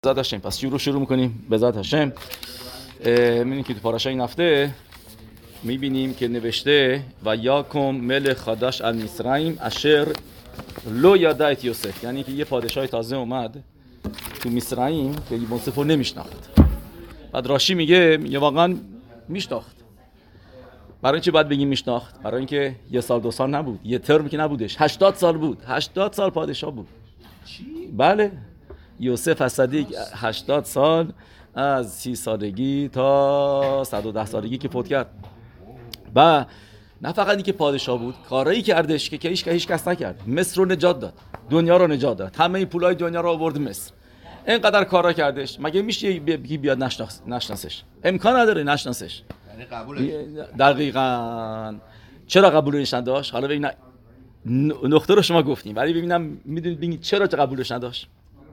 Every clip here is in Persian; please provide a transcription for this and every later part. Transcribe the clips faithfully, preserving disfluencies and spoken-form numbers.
بذات هاشم. پس شروع شروع میکنیم بذات هاشم. میبینیم که تو پاراشا این هفته میبینیم که نوشته و یاکم ملک خداش المیسرایم اشر لو یادایت یوسف، یعنی که یه پادشاه تازه اومد تو میسرایم که یوسف رو نمیشناخت. بعد راشی میگه میگه واقعا میشناخت. برای اینکه باید بگیم میشناخت؟ برای اینکه یه سال دو سال نبود، یه ترم که نبودش، هشتاد سال بود. هشتاد سال پادشاه بود. چی؟ بله، یوسف از صدیق هشتاد سال، از سی سالگی تا صد و ده سالگی که فوت کرد. و نه فقط این که پادشاه بود، کارایی کردش که هیچ هیچ کس نکرد. مصر رو نجات داد، دنیا رو نجات داد، همه این پولای دنیا رو آورد مصر. اینقدر کارا کردش، مگه میشه یکی بیاد نشناس نشناسش؟ امکان نداره نشناسش. یعنی قبولش دقیقاً. چرا قبولش نداشت؟ حالا ببین نقطه رو شما گفتیم، ولی ببینم میدونید ببینید چرا قبولش نداشت؟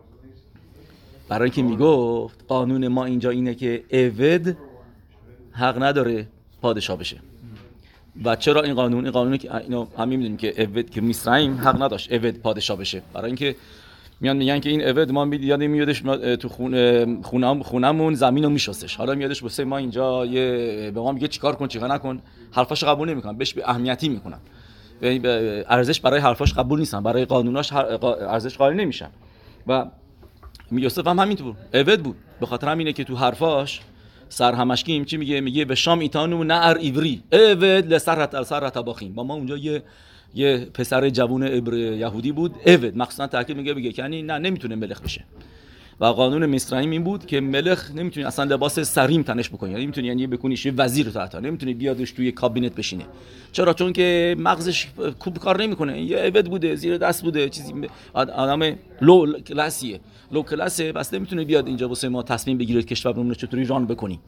برای اینکه میگفت قانون ما اینجا اینه که عبد حق نداره پادشاه بشه. و چرا این قانون؟ این قانونی که اینو هم میدونیم که عبد که میسرایم حق نداشت عبد پادشاه بشه. برای اینکه میان میگن که این عبد ما یاد میادش تو خونه خونم خونمون زمینو میشستش. حالا میادش واسه ما اینجا یه به ما میگه چیکار کن چیکار نکن، حرفاشو قبول نمیکنن، بهش به اهمیتی میکنن. ارزش برای حرفاش قبول نیستن، برای قانوناش ارزش قائل نمیشن. و یوسف هم همینطور عبد بود. به خاطر همینه که تو حرفاش سرهمشکیم چی میگه؟ میگه به شام ایتانو نعر ایوری عبد لسرت سرت باخیم. با ما اونجا یه یه پسر جوون عبر یهودی بود عبد، مخصوصا تاکید میگه میگه یعنی نه نمیتونه ملک بشه. و قانون مصرعیم این بود که ملک نمیتونه اصلا لباس سریم تنش بکنه، یعنی نمیتونه یعنی بکنیش وزیر تو حتی نمیتونه بیادش توی کابینت بشینه. چرا؟ چون که مغزش خوب کار نمیکنه. یه عبد بوده، زیر دست بوده، چیزی آدم لو کلاسیه لو کلاسه، بس نمیتونه بیاد اینجا واسه ما تصمیم بگیره کشورمون رو چطوری ران بکنی.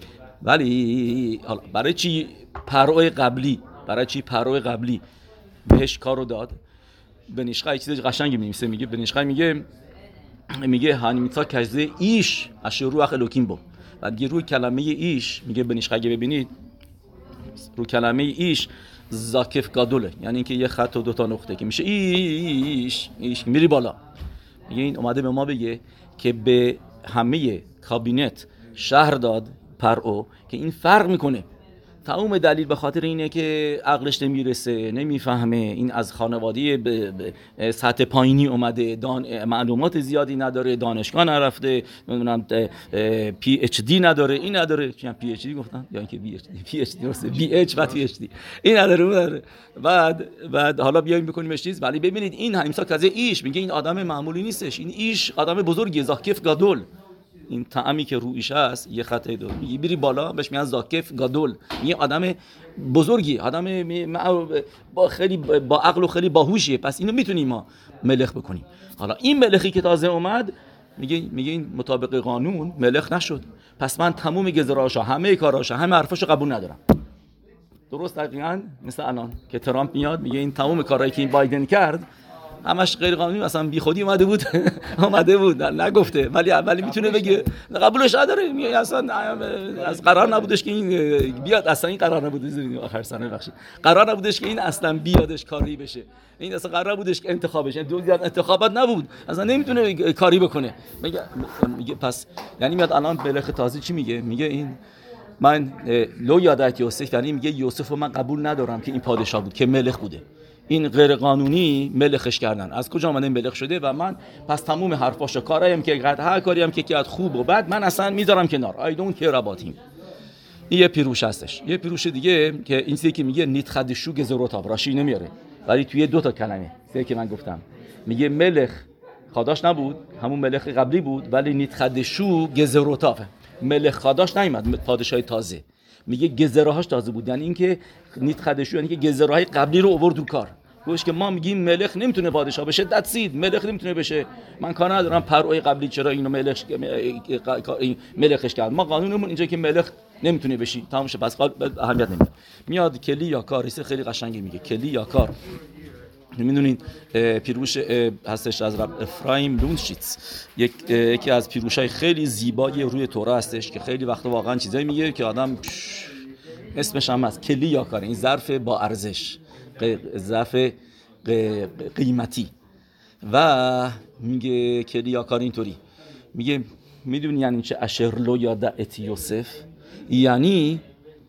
ولی برای چی پرو قبلی برای چی پرو قبلی بهش کارو داد؟ بنیشقای یه چیز قشنگی می‌نویسه، میگه بنیشقای میگه میگه هانیمیتا کجزه ایش اشر روح الوکیم بو. بعد دیگه روی کلمه ایش میگه بنیشقای ببینید رو کلمه ایش زاکف گادوله، یعنی اینکه یه خط و دو تا نقطه که میشه ایش ایش میری بالا. میگه این اومده به ما بگه که به همه کابینت شهر داد پرو که این فرق میکنه. تمام دلیل به خاطر اینه که عقلش نمیرسه، نمیفهمه، این از خانواده به سطح پایینی اومده، دان... معلومات زیادی نداره، دانشگاه نرفته، نمیدونم پی اچ دی نداره، این نداره، چی پی اچ دی گفتن یا اینکه بی اچ دی پی اچ دی درسته، بی اچ و پی اچ دی این نداره اون نداره. بعد بعد حالا بیایم بکنیمش چیز. ولی ببینید این همسا کازه ایش میگه این آدم معمولی نیستش، این ایش آدم بزرگیه، زاکف گادول. این طعمی که رویش هست یه خطه دو میگی بری بالا بهش میگن زاکف گادول، یه آدم بزرگی، آدم با خیلی با عقل و خیلی باهوشیه. پس اینو میتونیم ما ملک بکنیم. حالا این ملکی که تازه اومد میگه میگه این مطابق قانون ملک نشد، پس من تمام گزاراشا همه کاراشا همه حرفاشو قبول ندارم. درست دقیقاً مثل الان که ترامپ میاد میگه این تمام کارهایی که این بایدن کرد همش غیر قانونی، مثلا بی خودی اومده بود اومده بود نگفته، ولی ولی میتونه بگه قبولش نداره. میگه اصلا از قرار نبودش که این بیاد، اصلا این قرار نبود آخر سنه بخشید قرار نبودش که این اصلا بیادش کاری بشه، این اصلا قرار نبودش که انتخابش، یعنی دو انتخابات نبود، اصلا نمیتونه کاری بکنه. میگه میگه پس یعنی میاد الان بلخ تازه چی میگه؟ میگه این من لو یادت یوسف، یعنی میگه یوسف رو من قبول ندارم که این پادشاه بود، که ملک بوده، این غیر قانونی ملخش کردن. از کجا من این ملک شده؟ و من پس تموم حرفاشو کارایم که قد هر کاری هم که کرد خوب و بد من اصلا میذارم کنار. I don't care about him. این یه پیروش هستش. یه پیروش دیگه که این چیزی که میگه نیت خدشو گزروتا راشی نمیاره، ولی توی دو تا کلمه چیزی که من گفتم میگه ملک خداش نبود، همون ملک قبلی بود، ولی نیت خدشو گزروتا ملک خداش نیامد، پادشاه تازه. میگه گزراهاش تازه بود، یعنی اینکه نیت خدشو یعنی که گزراهای قبلی رو آورد تو کار. گوش که ما میگیم ملک نمیتونه پادشاه بشه، دتسید ملک نمیتونه بشه، من کار ندارم پروای قبلی چرا اینو ملک ملکش کرد. ما قانونمون اینجا که ملک نمیتونه بشی تموم شه، پس اهمیت نمیده. میاد کلی یا کار ایسه خیلی قشنگی میگه کلی یا کار. میدونین پیروش هستش از رب افرایم لونشیتس، یک یکی از پیروشای خیلی زیبای روی توره هستش که خیلی وقتا واقعا چیزایی میگه که آدم اسمش هم هست کلی یا کار، این ظرف با ارزش، ظرف قیمتی. و میگه کلی یا کار اینطوری میگه میدونی یعنی چه اشرلو یادعت یوسف؟ یعنی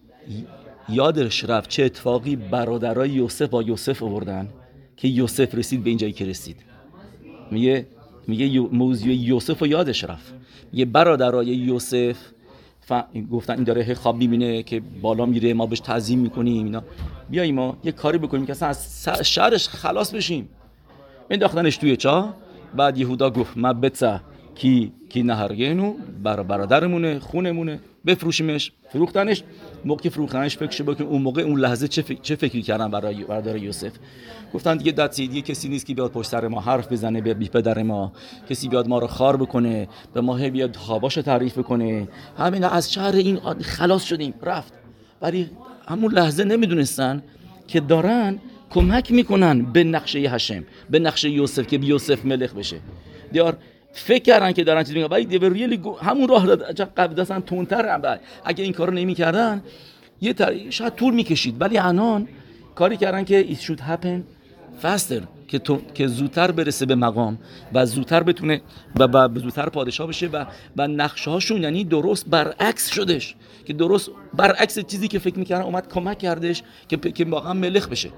یادش رفت چه اتفاقی برادرای یوسف با یوسف آوردن که یوسف رسید به اینجایی که رسید. میگه میگه موضوع یوسف رو یادش رفت. میگه برادرای یوسف ف... گفتن این داره خواب میبینه که بالا میره، ما بهش تعظیم میکنیم، اینا بیاییم ما یه کاری بکنیم که اصلا از شهرش خلاص بشیم. انداختنش توی چاه. بعد یهودا گفت ما بتسا کی کی نهرگینو برا برادرمونه، خونمونه، بفروشیمش. فروختنش. موقع فروختنش فکرش بکن اون موقع اون لحظه چه فکر چه فکری کردن برای برادر یوسف. گفتن دیگه دتی دیگه کسی نیست که بیاد پشت سر ما حرف بزنه به پدر ما، کسی بیاد ما رو خار بکنه، به ما بیاد خواباش تعریف بکنه. همین از شهر این خلاص شدیم. رفت. ولی همون لحظه نمیدونستن که دارن کمک میکنن به نقشه هشم، به نقشه یوسف که یوسف ملک بشه. دیار فکر کردن که دارن چیز میگن، ولی دیوریلی همون راه را قبل دستن تونتر. اگه این کارو نمیکردن یه تر... شاید طول میکشید، ولی الان کاری کردن که it should happen faster، که تو... که زودتر برسه به مقام و زودتر بتونه و با... زودتر پادشاه بشه و و نقشه هاشون یعنی درست برعکس شدش، که درست برعکس چیزی که فکر میکردن اومد کمک کردش که پ... که واقعا ملک بشه.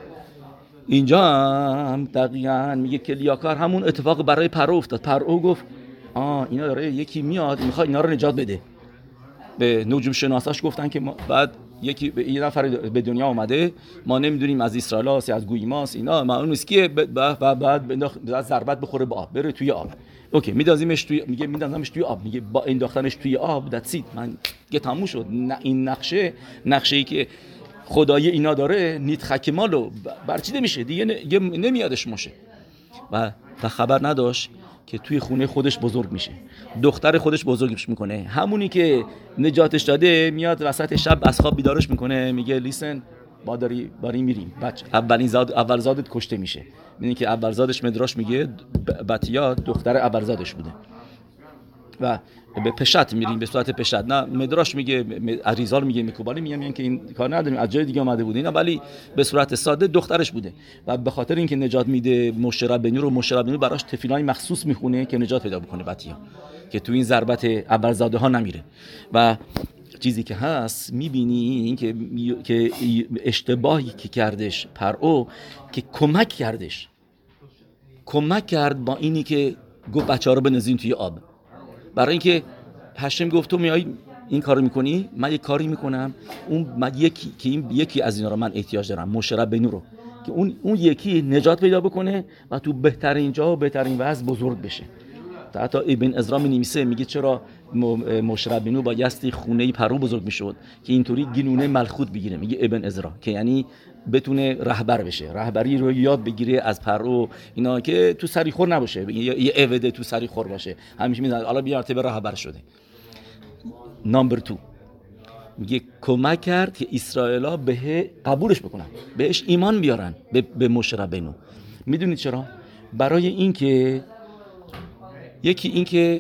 اینجا هم دقیقاً میگه که لیاکار همون اتفاق برای پرو افتاد. پرو گفت آه اینا داره یکی میاد میخواد اینا رو نجات بده. به نجوم شناساش گفتن که ما بعد یکی یه نفر به دنیا اومده، ما نمیدونیم از اسرائیل هست یا از گویماست، اینا معلوم نیست که بعد بعد ضربت بخوره با آب، بره توی آب. اوکی میدازیمش توی، میگه میدازمش توی آب، میگه با انداختنش توی آب دتسید من دیگه تموم شد. این نقشه نقشه‌ای که خدای اینا داره نیت خکمالو برچیده میشه دیگه، نمیادش موشه. و تا خبر نداشت که توی خونه خودش بزرگ میشه، دختر خودش بزرگش میکنه، همونی که نجاتش داده میاد وسط شب از خواب بیدارش میکنه، میگه لیسن ما داری باری میریم بچه. اولین زاد اول زادت کشته میشه. میدونی که اول زادش مدراش میگه بطیا دختر اول زادش بوده و به پشت میریم به صورت پشت. نه مدراش میگه عریزال میگه میکوبالی میگن میگن که این کار نداریم از جای دیگه اومده بود اینا، ولی به صورت ساده دخترش بوده و به خاطر اینکه نجات میده مشرب بنی رو، مشرب بنی براش تفیلای مخصوص میخونه که نجات پیدا بکنه بطیا، که تو این ضربت ابرزاده ها نمیره. و چیزی که هست میبینی این که که اشتباهی که کردش پرو که کمک کردش کمک کرد با اینی که گفت بچه‌ها رو بنزین توی آب، برای اینکه هشم گفت تو میای این کارو میکنی، من یک کاری میکنم، اون من یکی که این یکی از اینا رو من احتیاج دارم، مشرب بنو رو، که اون اون یکی نجات پیدا بکنه و تو بهترین جا و بهترین وضع بزرگ بشه. حتی ابن عزرا می‌نویسه میگه چرا مشرب بنو بایستی خونه پرو بزرگ میشد که اینطوری گینونه ملخوت بگیره. میگه ابن عزرا که یعنی بتونه رهبر بشه، رهبری رو یاد بگیره از پرو اینا، که تو سری خور نباشه، یه اوده تو سری خور باشه، همیشه میدونن حالا بیا مرتبه رهبر شده. نمبر دو میگه کمک کرد که اسرائیلا به قبولش بکنن، بهش ایمان بیارن به, به مشرب بنو. میدونید چرا؟ برای اینکه یکی اینکه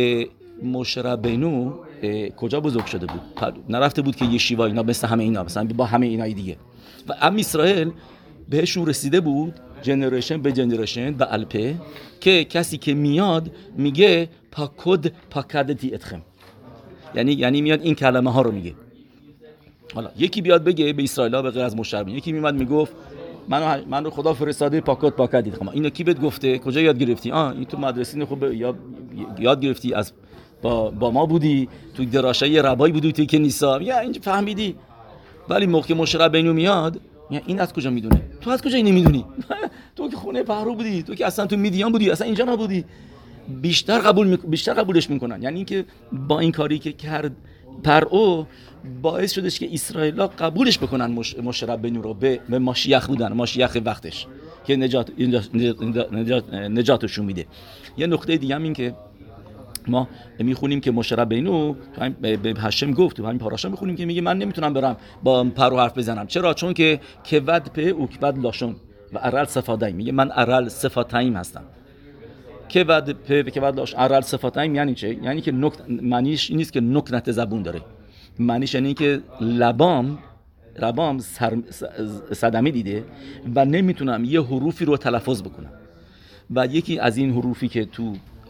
مشرب بنو کجا بزرگ شده بود، نرفته بود که یه شیوا اینا مثل همه اینا مثلا با همه اینای دیگه، و ام اسرائیل بهشون رسیده بود جنریشن به جنریشن و الپه که کسی که میاد میگه پاکد پاکدتی اتخم، یعنی یعنی میاد این کلمه ها رو میگه. حالا یکی بیاد بگه به اسرائیلا به غیر از مشرب، یکی میاد میگفت من من رو خدا فرستاده پاکت پاکدید. خب اینو کی بهت گفته؟ کجا یاد گرفتی؟ آه این تو مدرسه خوب یاد یاد گرفتی، از با با ما بودی تو دراشای ربایی بودی تو کنیسا، یا اینج فهمیدی. ولی موقع مشرب بنو میاد یا این از کجا میدونه؟ تو از کجا اینو میدونی؟ تو که خونه پهرو بودی، تو که اصلا تو میدیان بودی، اصلا اینجا نبودی. بیشتر قبول می... بیشتر قبولش میکنن. یعنی اینکه با این کاری که کرد پرو باعث شدش که اسرائیلا قبولش بکنن مش... مشرب بنو رو به به ماشیخ بودن، ماشیخ وقتش که نجات نجات نجاتشون میده. یه نکته دیگه هم این که ما میخونیم که مشرب بنو به هشم گفت، تو همین پاراشا میخونیم که میگه من نمیتونم برم با پرو حرف بزنم. چرا؟ چون که کود په اوکبد لاشون و ارل صفاتایم، میگه من ارل صفاتایم هستم. که بعد په که بعد لاش ارل صفاتایم یعنی چه؟ یعنی که نکت معنیش این نیست که نکنت زبون داره، معنیش یعنی که لبام لبام صدمه دیده و نمیتونم یه حروفی رو تلفظ بکنم، و یکی از این حروفی که تو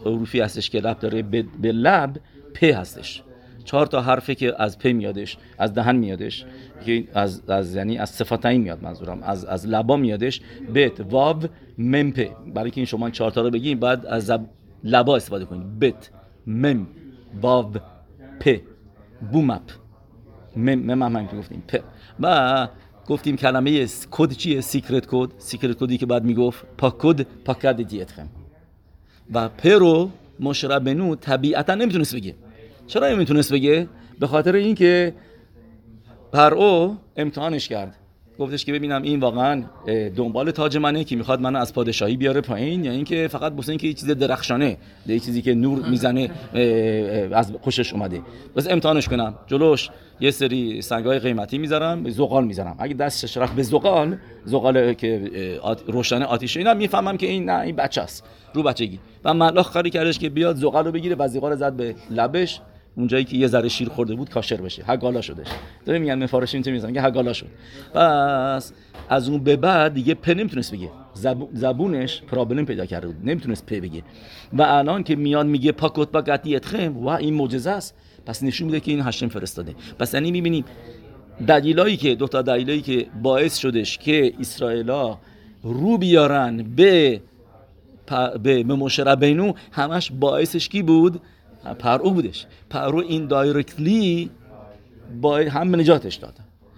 حروفی هستش که ربط داره به, به لب، پ هستش. چهار تا حرفی که از پ میادش، از دهن میادش، که از از یعنی از صفتین میاد، منظورم از از لبا میادش. بت واو مم پ. برای اینکه این شما چهار تا رو بگین بعد از زب... لبا استفاده کنید. بت مم واو پ بومپ مم مم هم که گفتیم پ. و گفتیم کلمه کد چیه؟ سیکرت کد. سیکرت کدی که بعد میگفت پاک کد پاکد دیتخم. و پ رو موشه ربینو طبیعتا نمیتونست بگه. چرا نمیتونست بگه؟ به خاطر اینکه پرعو امتحانش کرد، گفتش که ببینم این واقعا دنبال تاج منه که میخواد منو از پادشاهی بیاره پایین، یا اینکه فقط بس اینکه یه چیز درخشانه، یه چیزی که نور میزنه از خوشش اومده. بس امتحانش کنم، جلوش یه سری سنگای قیمتی میذارم، زغال میذارم. اگه دستش رفت به زغال، زغال که روشن آتیشه، اینا میفهمم که این نه این بچه‌ست، رو بچگی. و ملاخ کاری کردش که بیاد زغال رو بگیره و زغال زد به لبش، اونجایی که یه ذره شیر خورده بود کاشر بشه، هگالا شدش. داره میگن مفارشی اینطوری میگن که هگالا شد. پس از اون به بعد دیگه پ نمیتونست بگه، زبون زبونش پرابلم پیدا کرده بود، نمیتونست پ بگه. و الان که میاد میگه پاکوت باگاتیتخم، و این معجزه است، پس نشون میده که این هشم فرستاده. پس یعنی میبینیم دلیلایی که دو تا دلیلایی که باعث شدش که اسرائیلا رو بیارن به به موشه ربینو، همش باعثش کی بود؟ پرعو بودش. پرعو این دایرکتلی با هم نجاتش داد،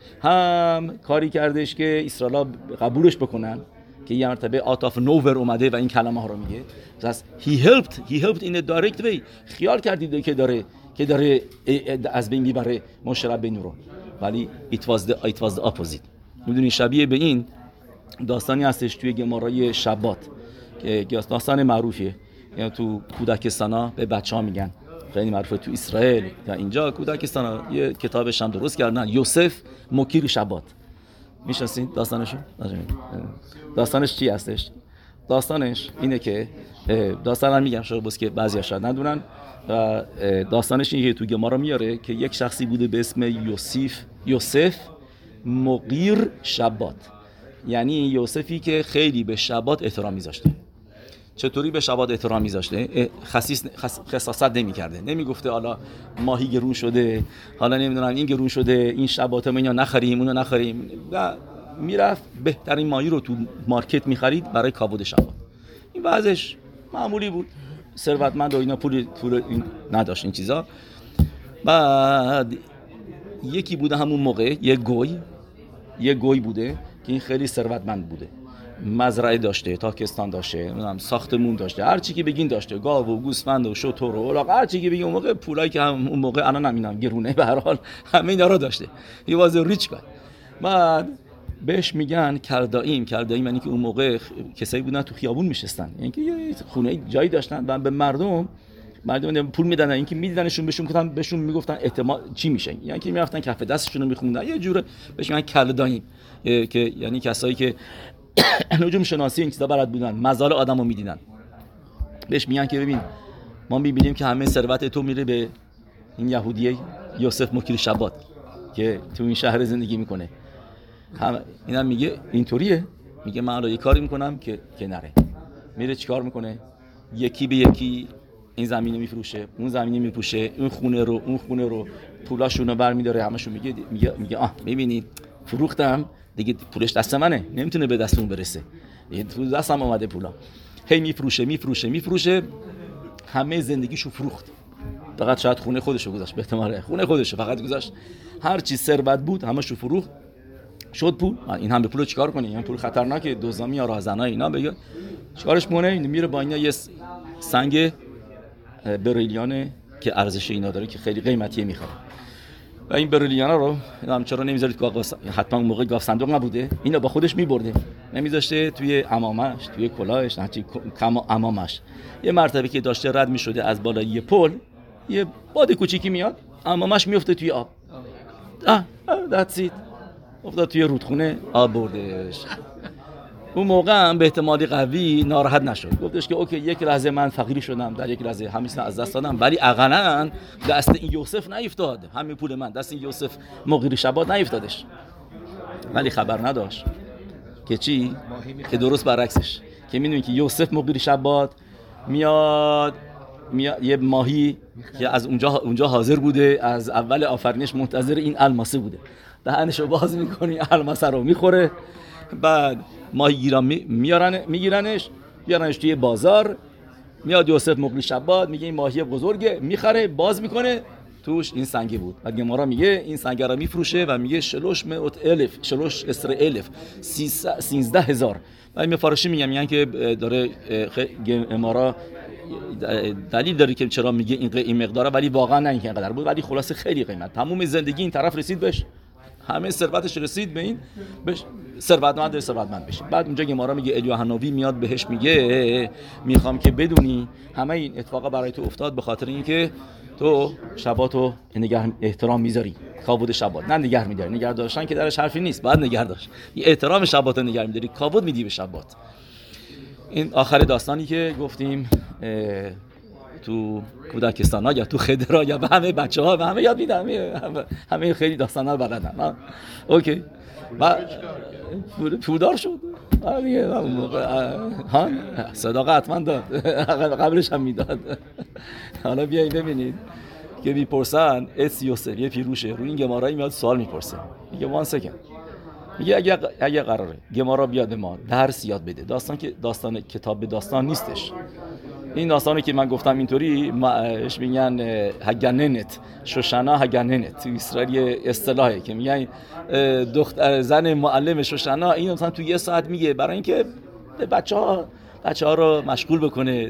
هم کاری کردش که اسرائیل قبولش بکنن که یه مرتبه out of nowhere اومده و این کلمه ها رو میگه. پس he helped he helped in a direct way. خیال کردید که داره که داره از بین میبره موشه ربینو رو، ولی it was the it was the opposite. میدونی شبیه به این داستانی هستش توی گمارای شبات که داستان معروفیه، یعنی تو کودکستانا به بچه‌ها میگن، خیلی معروفه تو اسرائیل یا اینجا کودکستانا یه کتابش هم درست کردن، یوسف مکیر شبات. میشناسین داستانشو؟ داستانش چی هستش؟ داستانش اینه که داستان میگم شما بس که بعضیا شاید ندونن. و داستانش اینه که تو گمارا میاره که یک شخصی بوده به اسم یوسف یوسف مقیر شبات، یعنی یوسفی که خیلی به شبات احترام میذاشته. چطوری به شبات احترام میذاشته؟ خصیص خصاصت نمی‌کرده، نمیگفته حالا ماهی گرون شده، حالا نمیدونم این گرون شده، این شبات ما اینو نخریم اونو نخریم. و میرفت بهترین ماهی رو تو مارکت میخرید برای کاود شبات. این وضعش معمولی بود، ثروتمند و اینا پول پول این نداشت این چیزا. بعد یکی بوده همون موقع یه گوی یه گوی بوده که این خیلی ثروتمند بوده، مزرعه داشته، تاکستان داشته، نمیدونم ساختمون داشته، هر چی که بگین داشته، گاو و گوسفند و شتر و الاغ، هر چی که بگین. اون موقع پولایی که هم اون موقع الان نمیدونم گرونه، به هر حال همه اینا رو داشته. هی واز ریچ گای. بعد بهش میگن کردائیم. کردائیم یعنی که اون موقع کسایی بودن تو خیابون میشستن، یعنی که یه خونه جایی داشتن و به مردم مردم پول میدادن، اینکه میدیدنشون بهشون گفتن بهشون میگفتن احتمال چی میشه، یعنی که میرفتن کف دستشون رو میخوندن، یه جوره بهش میگن کردائیم، که یعنی کسایی که نجوم شناسی این چیزا بلد بودن، مزال آدمو میدیدن. بهش میگن که ببین ما میبینیم که همه ثروت تو میره به این یهودیه یوسف مکیر شبات که تو این شهر زندگی میکنه. هم اینم میگه اینطوریه، میگه من الان یه کاری میکنم که که نره. میره چیکار میکنه؟ یکی به یکی این زمینو میفروشه، اون زمینو میپوشه، اون خونه رو اون خونه رو پولاشونو برمیداره، همشون میگه میگه میگه آه میبینید فروختم دیگه، پولش دست منه، نمیتونه به دستون برسه، دیگه تو دستم اومده پولا. هی میفروشه میفروشه میفروشه همه زندگیشو فروخت، فقط شاید خونه خودشو گذاشت، به احتمال خونه خودشو فقط گذاشت، هر چی ثروت بود همشو فروخت، شد پول. این هم به پول چیکار کنه؟ این پول خطرناکه، دزدامی یا راهزنای اینا بگه چیکارش کنه؟ میره با اینا یه سنگ بریلیانه که ارزش اینا داره که خیلی قیمتیه میخره، و این بریلیانا رو هم چرا نمیذارید که حتما اون موقع گاف صندوق نبوده، اینو با خودش میبرده، نمیذاشته توی عمامش، توی کلاهش، نه چی عمامش. یه مرتبه که داشته رد میشده از بالای یه پل، یه باد کوچیکی میاد، عمامش میفته توی آب. آه that's it. افتاد توی رودخونه، آب بردش. اون موقع هم به احتمالی قوی ناراحت نشد، گفتش که اوکی یک لحظه من فقیری شدم، در یک لحظه همیشه از دست دادم، ولی اقلا دست این یوسف نیفتاد، همین پول من دست این یوسف مغیر شبات نیفتادش. ولی خبر نداشت که چی؟ که درست برعکسش، که میدونی که یوسف مغیر شبات میاد یه ماهی که از اونجا اونجا حاضر بوده، از اول آفرینش منتظر این الماسه بوده، دهنشو باز میکنی الماسه رو میخوره. بعد ماهی گیران میارن میگیرنش بیارنش توی بازار، میاد یوسف مقلی شبات میگه این ماهی بزرگه، میخره باز میکنه توش این سنگی بود. بعد گمارا میگه این سنگ رو میفروشه و میگه شلوش مئت الف شلوش اسر الف سیزده هزار. و مفارشی میگن میگن که داره گمارا دلیل داره که چرا میگه این این مقداره، ولی واقعا نه اینقدر بود، ولی خلاصه خیلی قیمت. تموم زندگی این طرف رسید بهش، همه ثروتش رسید به این بهش ثروتمند ثروتمند بشه. بعد اونجا گمارا میگه الیاهنوی میاد بهش میگه میخوام که بدونی همه این اتفاقا برای تو افتاد به خاطر اینکه تو شباتو نگه احترام میذاری، کابود شبات نه نگه میداری. نگه داشتن که درش حرفی نیست، بعد نگه داشت. یه احترام شباتو نگه میداری، کابود میدی به شبات. این آخر داستانی که گفتیم تو کودکستان ها یا تو خدرها یا به همه بچه ها و همه یاد میدم، همه, همه خیلی داستان ها بلدن. اوکی و پولدار شد ها، صداقه حتما داد، قبلش هم میداد. حالا بیایی ببینید که میپرسن اس یوسف یه پیروشه روی این گمارایی میاد سوال میپرسه، میگه وان سکند، میگه اگه اگه قراره گمارا بیاد به ما درس یاد بده، داستان که داستان کتاب به داستان نیستش، این داستانی که من گفتم اینطوری اش میگن هگننت شوشنا هگننت تو اسرائیل اصطلاحه که میگن دختر زن معلم شوشنا، این مثلا تو یه ساعت میگه برای اینکه بچه‌ها بچه‌ها رو مشغول بکنه،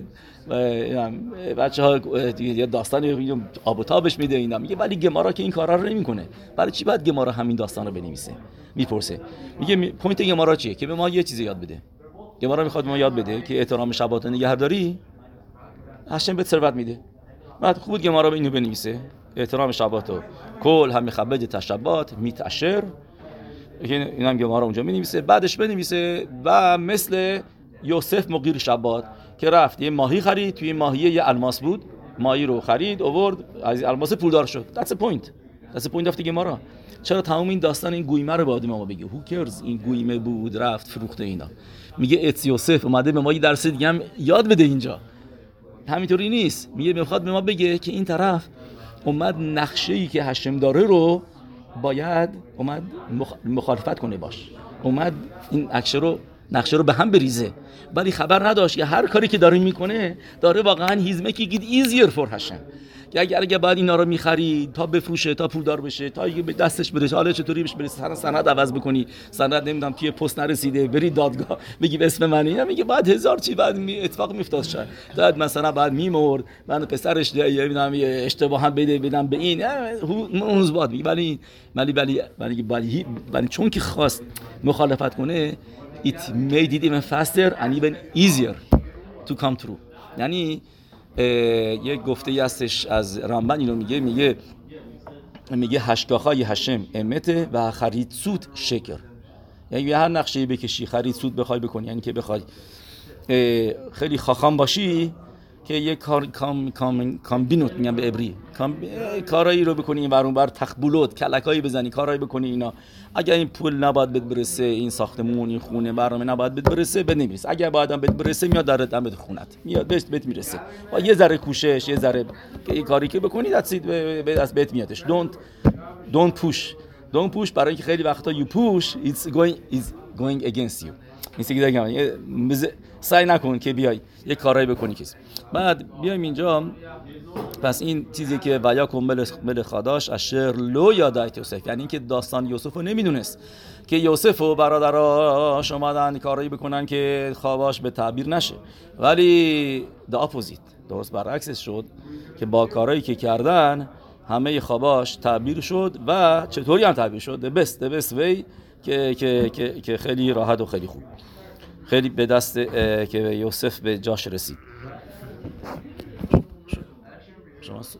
بچه‌ها یه داستانی آب و تابش میده اینا. میگه ولی گمارا که این کارا رو نمیکنه، برای چی باید گمارا همین داستان رو بنویسه؟ میپرسه میگه پوینت گمارا چیه؟ که به ما یه چیزی یاد بده. گمارا میخواد به ما یاد بده که احترام شبات نگهداری هاشم به ثروت میده. بعد خوب گمارا به اینو بنویسه احترام شباتو کل هم خبج تشبات میتاشر، این هم گمارا اونجا مینویسه. بعدش بنویسه و مثل یوسف مقیر شبات که رفت یه ماهی خرید، توی ماهیه یه الماس بود، ماهی رو خرید آورد، از الماس پولدار شد. That's the point. That's the point of the گمارا. چرا تمام این داستان این گویمه رو باید ما بگه؟ Who cares این گویمه بود رفت فروخته اینا. میگه ات یوسف اومده به ما یه درس دیگه هم یاد بده اینجا. همینطوری نیست، میگه میخواد به ما بگه که این طرف اومد نقشه‌ای که هشم داره رو باید اومد مخالفت کنه باش، اومد این نقشه رو نقشه رو به هم بریزه، ولی خبر نداشت که هر کاری که داره میکنه داره واقعا هیزمه که گید ایزیر فور هشم، که اگر اگه بعد اینا رو میخرید تا بفروشه تا پولدار بشه تا یه به دستش برسه، حالا چطوری بهش برسه، سند عوض بکنی، سند نمیدونم توی پست نرسیده بری دادگاه بگی اسم منه، میگه بعد هزار چی بعد می اتفاق میافتاد، شاید بعد مثلا بعد میمرد، بعد پسرش نمیدونم اشتباها بده بدم به این اونز باد میگه، ولی ولی ولی ولی ولی ولی چون که خواست مخالفت کنه it made it even faster and even easier to come true. یعنی یک گفته‌ای هستش از رامبن اینو میگه، میگه میگه هشگاخای هشم امته و خرید سود شکر، یعنی هر نقشه‌ای بکشی خرید سود بخوای بکنی، یعنی که بخوای خیلی خاخام باشی که یک کار کام کام کامبینوت میگن به عبری، کارایی رو بکنی این ور اون ور تخبولات کلکایی بزنی کارایی بکنی اینا، اگر این پول نباید بهت برسه، این ساختمون این خونه برنامه نباید بهت برسه به نمیرسه، اگر بعدم بهت برسه میاد در دم خونت میاد بهت بهت میرسه، با یه ذره کوشش یه ذره که این کاری که بکنی دستید به دست بهت میادش. don't don't push don't push برای اینکه خیلی وقتا you push it's going is going against you. این سیگه دیگه سعی نکن که بیای یه کارایی بکنی کس. بعد بیایم اینجا، پس این چیزی که ویا کمبل مل خداش اشر لو یادایت یوسف، یعنی اینکه داستان یوسف رو نمیدونست که یوسف و برادراش اومدن کارایی بکنن که خواباش به تعبیر نشه، ولی the opposite درست برعکسش شد که با کارایی که کردن همه خواباش تعبیر شد و چطوری هم تعبیر شد the best the best way که که که که خیلی راحت و خیلی خوب، خیلی به دست که یوسف به جاش رسید. شما